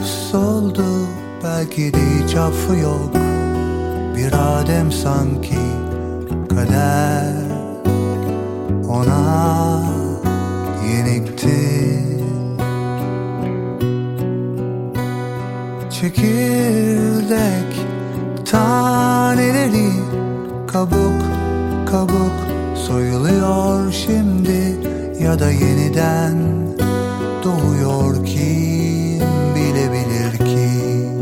soldu, belki de hiç affı yok. Bir adem sanki kader ona yenikti. Çekirdek taneleri kabuk kabuk soyuluyor şimdi, ya da yeniden doğuyor, kim bilebilir ki.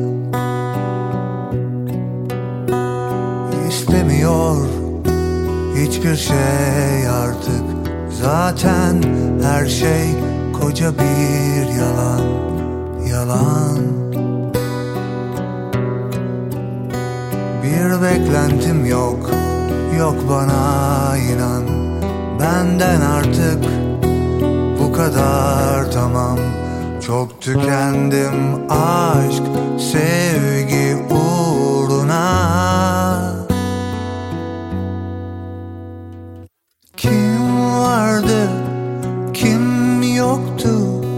İstemiyor hiçbir şey artık, zaten her şey koca bir yalan, yalan. Bir beklentim yok, yok bana inan. Benden artık bu kadar, tamam. Çok tükendim aşk, sevgi uğruna. Kim vardı, kim yoktu,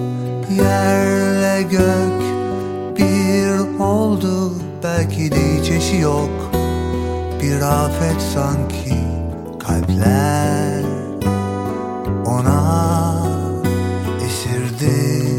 yerle gök bir oldu. Belki de hiç eşi yok, bir afet sanki kalpler ona esirdi.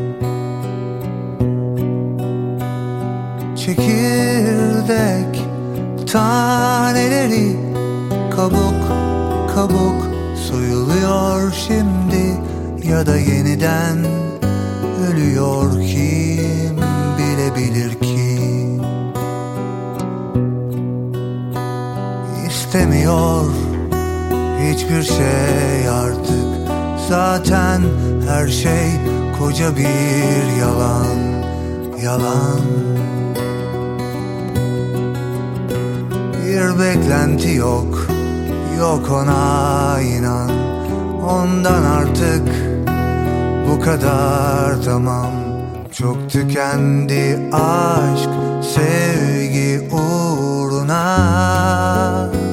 Çekirdek taneleri kabuk kabuk soyuluyor şimdi, ya da yeniden ölüyor, kim bilebilir ki. İstemiyor hiçbir şey artık, zaten her şey koca bir yalan, yalan. Bir beklenti yok, yok ona inan. Ondan artık bu kadar, tamam. Çok tükendi aşk, sevgi uğruna.